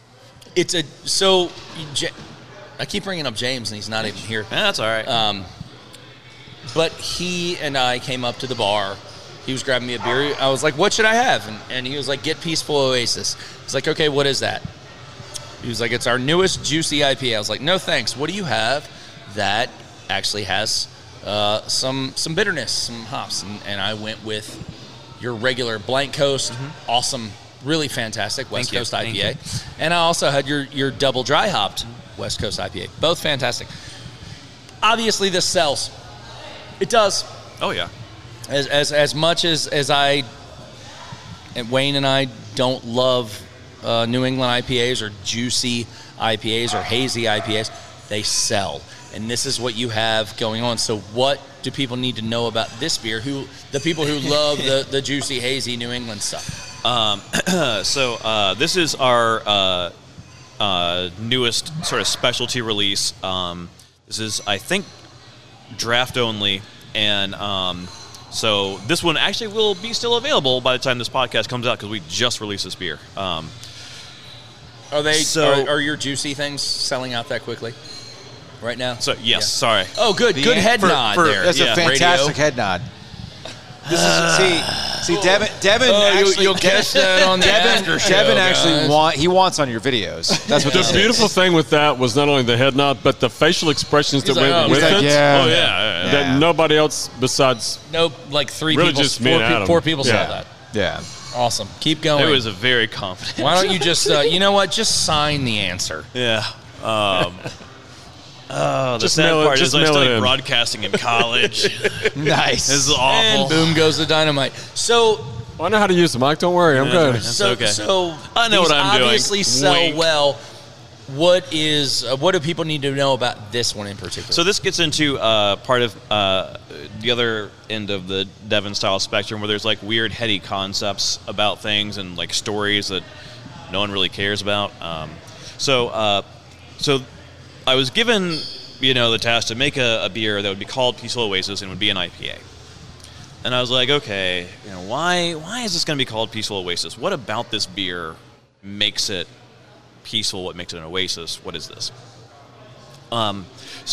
I keep bringing up James and he's not even here. That's all right. But he and I came up to the bar. He was grabbing me a beer. I was like, what should I have? And he was like, get Peaceful Oasis. He's like, okay, what is that? He was like, it's our newest juicy IPA. I was like, no thanks. What do you have that actually has some bitterness, some hops? And I went with your regular Blank Coast, awesome, really fantastic West Thank you. Coast Thank IPA. And I also had your double dry hopped West Coast IPA. Both fantastic. Obviously, this sells. It does. Oh, yeah. As much as I and Wayne and I don't love New England IPAs or juicy IPAs or hazy IPAs, they sell. And this is what you have going on. So what do people need to know about this beer? The people who love the juicy, hazy New England stuff. So this is our newest sort of specialty release. This is, I think, draft only. And so this one actually will be still available by the time this podcast comes out because we just released this beer. Are your juicy things selling out that quickly right now? So yes, Yeah. sorry. Oh, good head nod there. That's a fantastic head nod. This is see Devin actually you'll catch that on the after show, Devin actually guys. wants on your videos. That's what The this is. beautiful thing with that was not only the head nod, but the facial expressions that He's like, went oh, with he's like, it. yeah. Oh yeah. That nobody else besides Nope, like three Really people, just me and Adam. four people saw Yeah. that. Yeah. Awesome. Keep going. It was a very confident. Why don't you just, you know what? Just sign the answer. Yeah. The Just sad mail it- part just is I mail it studied in. broadcasting in college. Nice. This is awful. And boom goes the dynamite. So, I know how to use the mic. Don't worry. I'm good. That's so, okay. so I know these what I'm doing. obviously sell Wink. well. What do people need to know about this one in particular? So this gets into part of the other end of the Devon style spectrum, where there's like weird, heady concepts about things and like stories that no one really cares about. So I was given, the task to make a beer that would be called Peaceful Oasis and would be an IPA. And I was like, okay, why is this going to be called Peaceful Oasis? What about this beer makes it peaceful? What makes it an oasis? What is this? In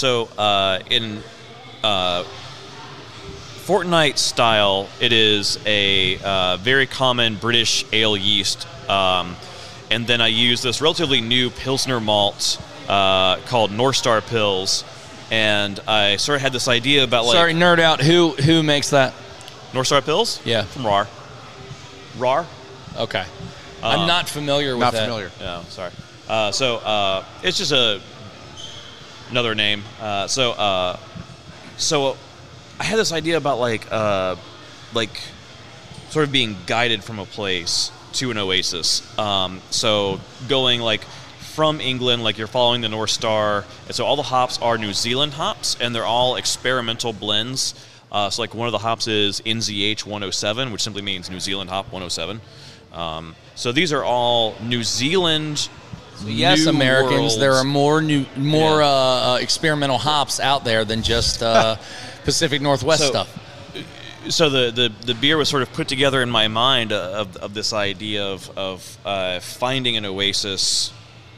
Fortnite style, it is a very common British ale yeast, and then I use this relatively new Pilsner malt called North Star Pils, and I sort of had this idea about Sorry, nerd out. Who makes that? North Star Pils? Yeah. From RAR. RAR? Okay. I'm not familiar with Not that. familiar. Yeah, sorry. It's just another name. So I had this idea about sort of being guided from a place to an oasis. So going from England, you're following the North Star, and so all the hops are New Zealand hops, and they're all experimental blends. So one of the hops is NZH 107, which simply means New Zealand hop 107. So these are all New Zealand. Yes, New Americans, World. there are more experimental hops out there than just Pacific Northwest stuff. So the beer was sort of put together in my mind of this idea of finding an oasis,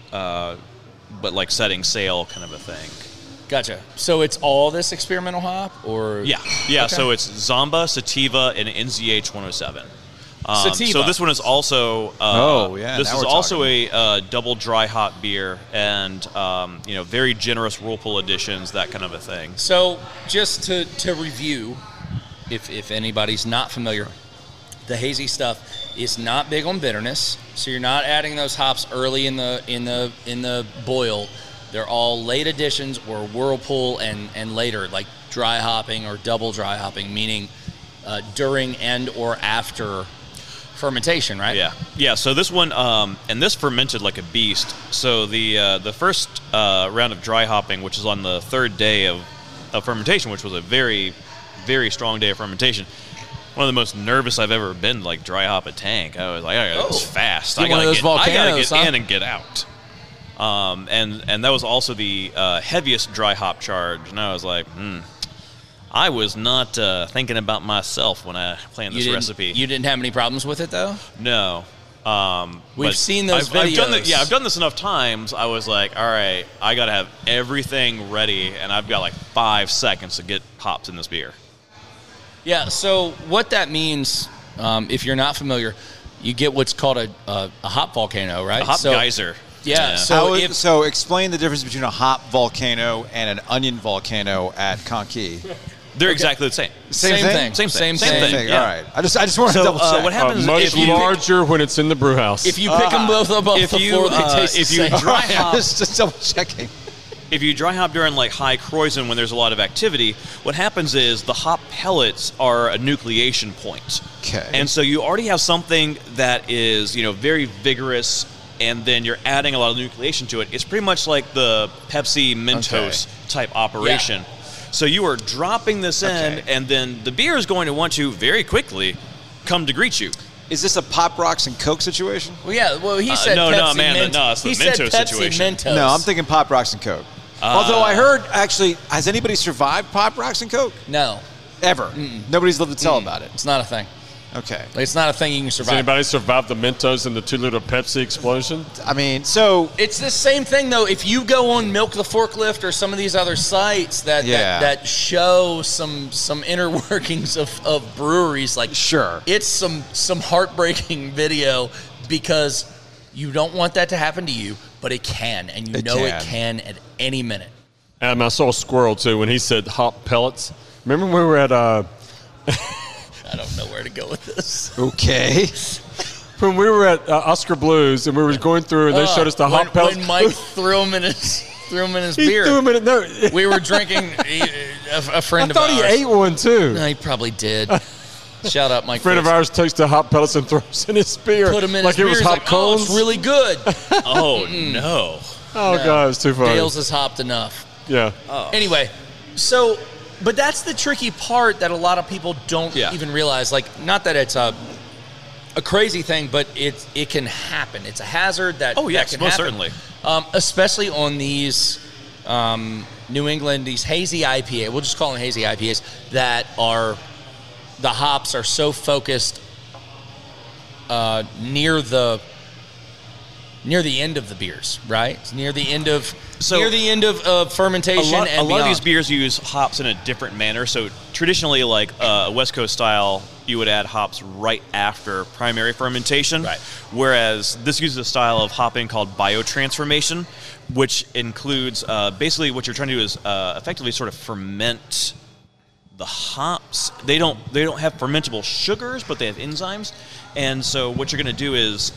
but setting sail kind of a thing. Gotcha. So it's all this experimental hop, or Yeah. Okay. So it's Zamba, Sativa, and NZH 107. Sativa. So this one is also. This now is we're also a double dry hop beer, and very generous whirlpool additions, that kind of a thing. So just to review, if anybody's not familiar, the hazy stuff is not big on bitterness. So you're not adding those hops early in the boil. They're all late additions or whirlpool and later, like dry hopping or double dry hopping, meaning during and or after fermentation, right? Yeah. So this one, and this fermented like a beast. So the first round of dry hopping, which is on the third day of fermentation, which was a very, very strong day of fermentation. One of the most nervous I've ever been, dry hop a tank. I was like, I gotta go fast. Get one of those I gotta volcanoes, get huh? in and get out. And that was also the heaviest dry hop charge. And I was like, I was not thinking about myself when I planned this recipe. You didn't have any problems with it, though? No. We've seen those videos. I've done this enough times. I was like, all right, I got to have everything ready, and I've got 5 seconds to get hops in this beer. Yeah, so what that means, if you're not familiar, you get what's called a hop volcano, right? A hop geyser. Yeah, So explain the difference between a hop volcano and an onion volcano at Conquis. They're exactly the same. Same thing? Same Same thing. Yeah. All right. I just want to So double check. what happens Much if you larger when it's in the brew house. if you pick them both up off the floor, they taste the same. dry hop, just double checking. if you dry hop during high Kreuzen when there's a lot of activity, what happens is the hop pellets are a nucleation point. Okay. And so you already have something that is very vigorous, and then you're adding a lot of nucleation to it. It's pretty much like the Pepsi Mentos type operation. Yeah. So you are dropping this in, Okay. and then the beer is going to want to very quickly come to greet you. Is this a Pop Rocks and Coke situation? Well, yeah. Well, he said no, Pepsi man, Mentos. no, it's the he said Mentos Pepsi situation. Mentos. No, I'm thinking Pop Rocks and Coke. Although I heard, actually, has anybody survived Pop Rocks and Coke? No, Ever. Nobody's lived to tell about it. it's not a thing. Okay. It's not a thing you can Has survive. anybody survived the Mentos and the 2-liter Pepsi explosion? I mean, so It's the same thing, though. If you go on Milk the Forklift or some of these other sites that show some inner workings of breweries, Sure. it's some heartbreaking video, because you don't want that to happen to you, but it can, and you It know it can. can at any minute. Adam, I saw a squirrel, too, when he said hop pellets. Remember when we were at I don't know where to go with this. Okay. When we were at Oscar Blues and we were going through and they showed us the hot pellets. When Mike threw him in his he beer. threw him in it. No. We were drinking a friend of ours. I thought he ate one too. No, he probably did. Shout out, Mike. A friend of ours takes the hot pellets and throws in his beer. Put him in like his beer. it was He's hot like, cones. Oh, it's really good. Oh, no. Oh, God, it's too funny. Dale's has hopped enough. Yeah. Anyway, but that's the tricky part that a lot of people don't even realize. Like, not that it's a crazy thing, but it can happen. It's a hazard that yes, that can most happen. certainly. Especially on these New England, these hazy IPA. We'll just call them hazy IPAs that are the hops are so focused near the end of the beers, right? It's near the end of fermentation. A lot of these beers use hops in a different manner. So traditionally, like a West Coast style, you would add hops right after primary fermentation. Right. Whereas this uses a style of hopping called biotransformation, which includes basically what you're trying to do is effectively sort of ferment the hops. They don't have fermentable sugars, but they have enzymes. And so what you're going to do is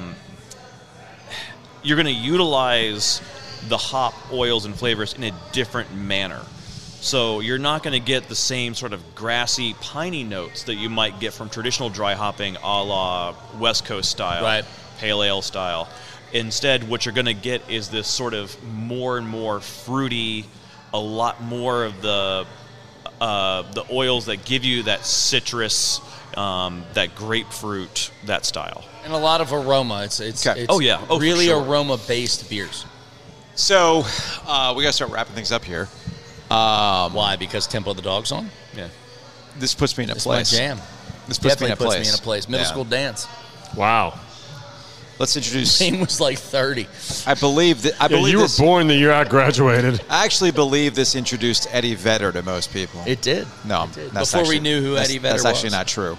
you're going to utilize the hop oils and flavors in a different manner. So you're not going to get the same sort of grassy, piney notes that you might get from traditional dry hopping a la West Coast style, Right. pale ale style. Instead, what you're going to get is this sort of more and more fruity, a lot more of the oils that give you that citrus, that grapefruit, that style. And a lot of aroma. It's really for sure. aroma-based beers. So we got to start wrapping things up here. Why? Because Temple of the Dog's on? Yeah. This puts me in a It's place. my jam. This puts me in a Definitely place. puts me in a place. Middle Yeah. school dance. Wow. Let's introduce. Shane was like 30. I believe that. I Yeah, believe you were this, born the year I graduated. I actually believe this introduced Eddie Vedder to most people. It did. No, It did. that's Before we actually- knew who Eddie Vedder was. That's actually not true.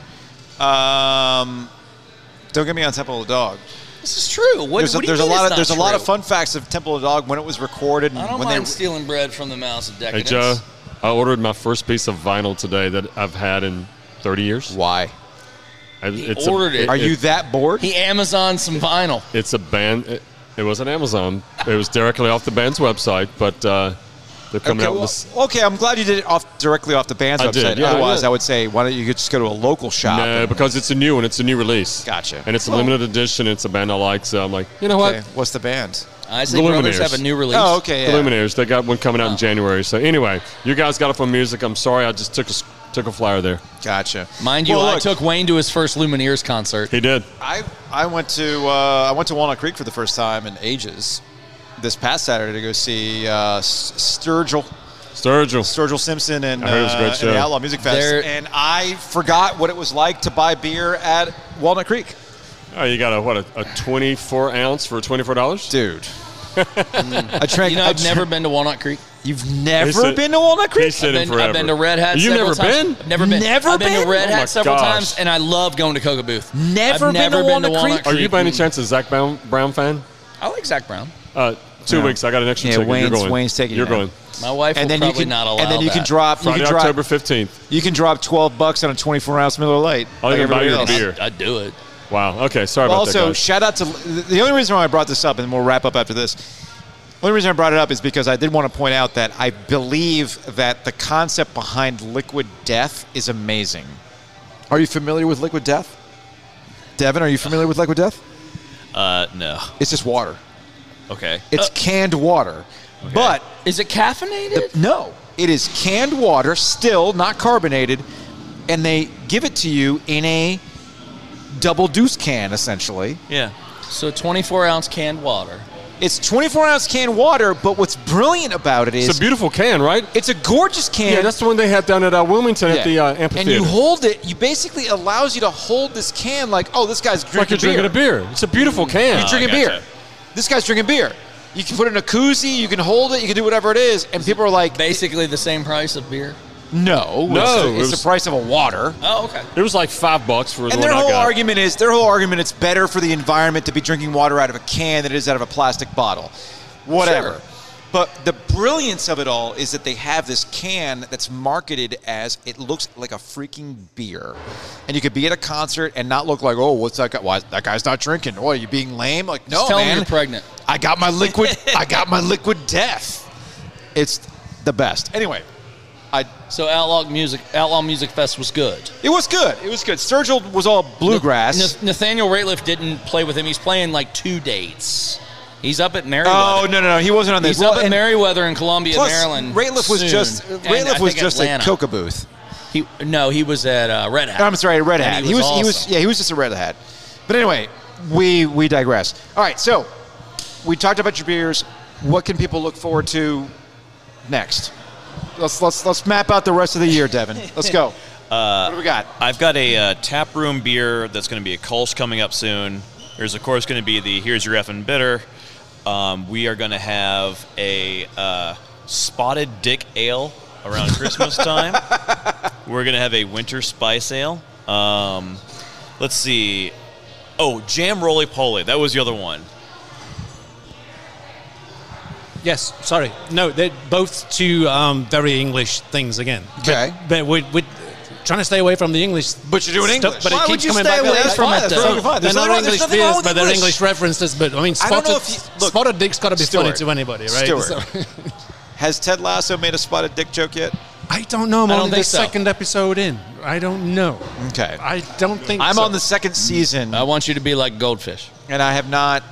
Don't get me on Temple of the Dog. This is true. What do you mean it's not lot true? of fun facts of Temple of the Dog when it was recorded. And I don't when mind stealing bread from the mouths of Hey, decadence. Joe, I ordered my first piece of vinyl today that I've had in 30 years. Why? It's ordered it. Are you that bored? He Amazoned some vinyl. It's a band. It wasn't Amazon. It was directly off the band's website, but they're coming out with this. Okay, I'm glad you did it directly off the band's I website. did, yeah, I Otherwise, did. I would say, why don't you just go to a local shop? No, because it's a new one. It's a new release. Gotcha. And it's a limited edition. It's a band I like, so I'm like, you know what? Okay, what's the band? Isaac The Brothers Lumineers. have a new release. Oh, okay. The Yeah. Lumineers. They got one coming out in January. So anyway, you guys got it from music. I'm sorry, I just took a flyer there. Gotcha. Mind you, Well, I look, took Wayne to his first Lumineers concert. He did. I went to Walnut Creek for the first time in ages this past Saturday to go see Sturgill Simpson and I heard it was a great and show. the Outlaw Music Fest, and I forgot what it was like to buy beer at Walnut Creek. Oh, you got a 24 ounce for $24? Dude. I've never been to Walnut Creek. You've never been to Walnut Creek? He's sitting forever. I've been to Red Hat You've several never times. been? Never been. Never I've been been? to Red Oh my Hat several gosh. times, and I love going to Cocoa Booth. Never I've been never to been Walnut to Walnut Creek? Are Creek. you by any chance a Zach Brown fan? I like Zach Brown. 2 weeks. I got an extra Yeah, ticket. You're going. Wayne's taking You're you now. going. My wife And will then you probably can not allow and then you can that. drop Friday, October 15th. You can drop $12 on a 24-ounce Miller Lite. I'll like even buy everybody you a else. beer. I'd do it. Wow. Okay. Sorry Well, about that, also, guys. shout out to the only reason why I brought this up, and we'll wrap up after this. The only reason I brought it up is because I did want to point out that I believe that the concept behind Liquid Death is amazing. Are you familiar with Liquid Death? Devin, are you familiar with Liquid Death? No. It's just water. Okay. It's canned water. But Is it caffeinated? no, it is canned water, still not carbonated, and they give it to you in a double deuce can, essentially. Yeah. So 24-ounce canned water. It's 24-ounce canned water, but what's brilliant about it is It's a beautiful can, right? it's a gorgeous can. Yeah, that's the one they had down at Wilmington at the amphitheater. And you hold it, you basically allows you to hold this can like, oh, this guy's It's like drinking you're drinking a beer. It's a beautiful can. You're drinking gotcha. beer. This guy's drinking beer. You can put it in a koozie, you can hold it, you can do whatever it is, and people are like, Basically the same price of beer. no, No, it's it was- the price of a water. Oh, okay. It was like $5 for the And one their I whole got. argument is it's better for the environment to be drinking water out of a can than it is out of a plastic bottle. Whatever. Sure. But the brilliance of it all is that they have this can that's marketed as it looks like a freaking beer. And you could be at a concert and not look like, oh, what's that guy? Why that guy's not drinking? Oh, are you being lame? Like, no, Just tell man. him you're pregnant. I got my liquid liquid death. It's the best. Anyway, So Outlaw Music Fest was good. it was good. It was good. Sturgill was all bluegrass. Nathaniel Rateliff didn't play with him. He's playing like 2 dates. He's up at Merriweather. Oh, no. He wasn't on this. He's up at Merriweather in Columbia, Plus, Maryland. Rateliff was soon. just And I think a Atlanta. Coca booth. He was at Red Hat. I'm sorry, Red Hat. And He was awesome. just a Red Hat. But anyway, we digress. All right, so we talked about your beers. What can people look forward to next? Let's map out the rest of the year, Devin. Let's go. What do we got? I've got a tap room beer that's going to be a Kolsch coming up soon. There's, of course, going to be the Here's Your Effin' Bitter. We are going to have a Spotted Dick Ale around Christmas time. We're going to have a Winter Spice Ale. Let's see. Oh, Jam Roly Poly. That was the other one. Yes, sorry. No, they're both two very English things again. Okay. But we're trying to stay away from the English. But you're doing stuff, English. But Why it would keeps you coming stay back. away That's from fine. it, That's though? totally fine. They're There's not nothing English wrong beers, with but they're English. English references. But I mean, I don't know if look, Spotted Dick's got to be funny Stuart. to anybody, right? Stuart. So- Has Ted Lasso made a Spotted Dick joke yet? I don't know. I'm I don't only the think so. second episode in. I don't know. Okay. I don't think I'm so. on the second season, I want you to be like Goldfish. and I have not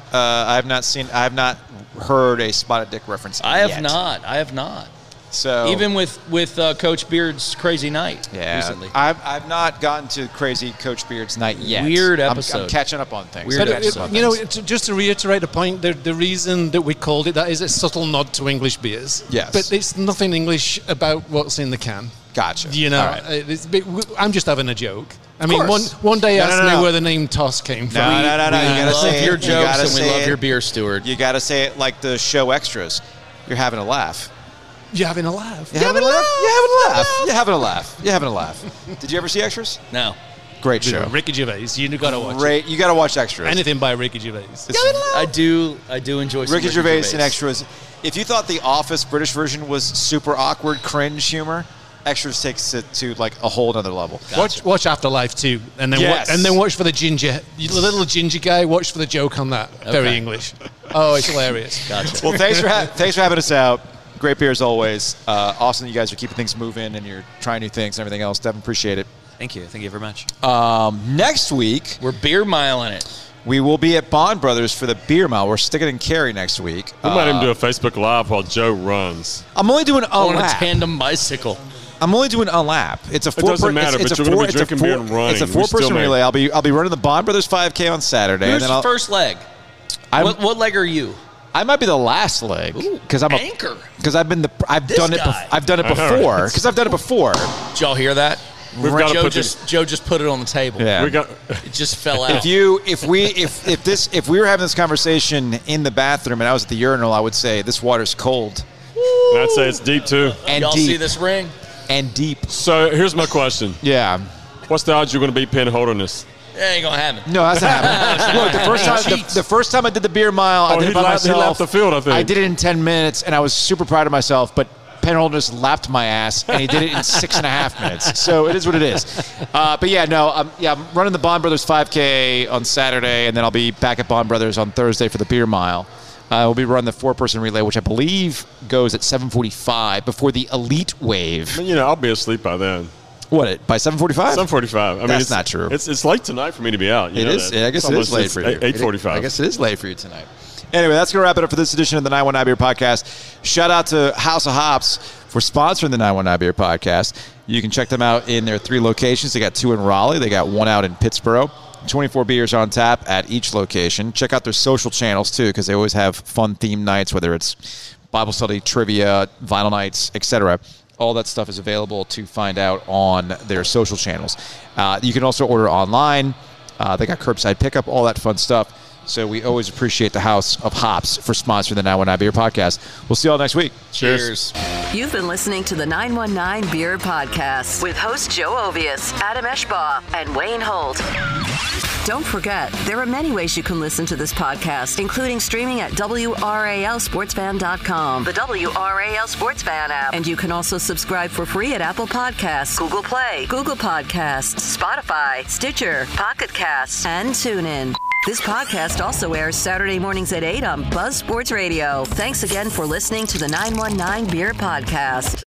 heard a Spotted Dick reference. I have yet. not. I have not. So Even with Coach Beard's Crazy Night recently. I've not gotten to Crazy Coach Beard's night yet. Weird I'm episode. catching up on things. Weird I'm But catching episode. up on you know, things. just to reiterate the point, the reason that we called it that is a subtle nod to English beers. Yes. But it's nothing English about what's in the can. Gotcha. You know, All right. I'm just having a joke. I mean, course. one day No, ask no, no. me where the name Toss came from. No. You gotta love say your it. You jokes gotta and we say love it. your beer, Stewart. You got to say it like the show extras. You're having a laugh. You're having a laugh. You're having a laugh. You're having a laugh. You're having a laugh. You're having a laugh. Did you ever see extras? No. Great show. Ricky Gervais. You got to watch it. Great. You got to watch extras. Anything by Ricky Gervais. I do enjoy some Ricky Gervais and extras. If you thought the Office British version was super awkward, cringe humor, extras takes it to like a whole other level. Watch Afterlife too, and then Yes. and then watch for the little ginger guy. Watch for the joke on that. Very Okay. English. Oh, it's hilarious. Gotcha. Well, thanks for having us out. Great beer as always. Awesome that you guys are keeping things moving and you're trying new things and everything else. Devin, appreciate it. Thank you. Thank you very much. Next week, We're beer miling it. we will be at Bond Brothers for the Beer Mile. We're sticking in Cary next week. We might even do a Facebook Live while Joe runs. I'm only doing a On a lap. tandem bicycle. I'm only doing a lap. It's a four. doesn't matter, but you're gonna be drinking beer and running. It's a We four-person still may. relay. I'll be running the Bond Brothers 5K on Saturday, Who's and then the I'll, first leg? I'm- What leg are you? I might be the last leg because I'm Anchor. because I've done it. guy. I've done it I know, before right? because I've done it before. Did y'all hear that? We've got to Joe put just put it on the table. Yeah. We got. It just fell out. If we were having this conversation in the bathroom and I was at the urinal, I would say this water's cold I'd say it's deep too. and Y'all deep see this ring? and deep. So here's my question: Yeah. what's the odds you're going to beat Penn Holderness? It ain't gonna happen. No, that's not happening. Look, the first time I did the beer mile, I Oh, did he it by lapped- he myself. lapped the field, I think. I did it in 10 minutes, and I was super proud of myself. But Penn Holderness lapped my ass, and he did it in 6.5 minutes. So it is what it is. But yeah, no, I'm running the Bond Brothers 5K on Saturday, and then I'll be back at Bond Brothers on Thursday for the beer mile. We'll be running the four-person relay, which I believe goes at 7:45 before the Elite Wave. You know, I'll be asleep by then. What, by 7:45? 7:45. I mean, That's it's not true. It's late tonight for me to be out. You It know is. that. Yeah, I guess It's it is almost- late it's for you. 8:45. I guess it is late for you tonight. Anyway, that's going to wrap it up for this edition of the 919 Beer Podcast. Shout out to House of Hops for sponsoring the 919 Beer Podcast. You can check them out in their 3 locations. They got 2 in Raleigh. They got 1 out in Pittsburgh. 24 beers on tap at each location. Check out their social channels, too, because they always have fun themed nights, whether it's Bible study, trivia, vinyl nights, etc. All that stuff is available to find out on their social channels. You can also order online. They got curbside pickup, all that fun stuff. So we always appreciate the House of Hops for sponsoring the 919 Beer Podcast. We'll see you all next week. Cheers. You've been listening to the 919 Beer Podcast with host Joe Ovius, Adam Eschbaugh, and Wayne Holt. Don't forget, there are many ways you can listen to this podcast, including streaming at WRALSportsFan.com, the WRAL Sports Fan app, and you can also subscribe for free at Apple Podcasts, Google Play, Google Podcasts, Spotify, Stitcher, Pocket Casts, and TuneIn. This podcast also airs Saturday mornings at 8 on Buzz Sports Radio. Thanks again for listening to the 919 Beer Podcast.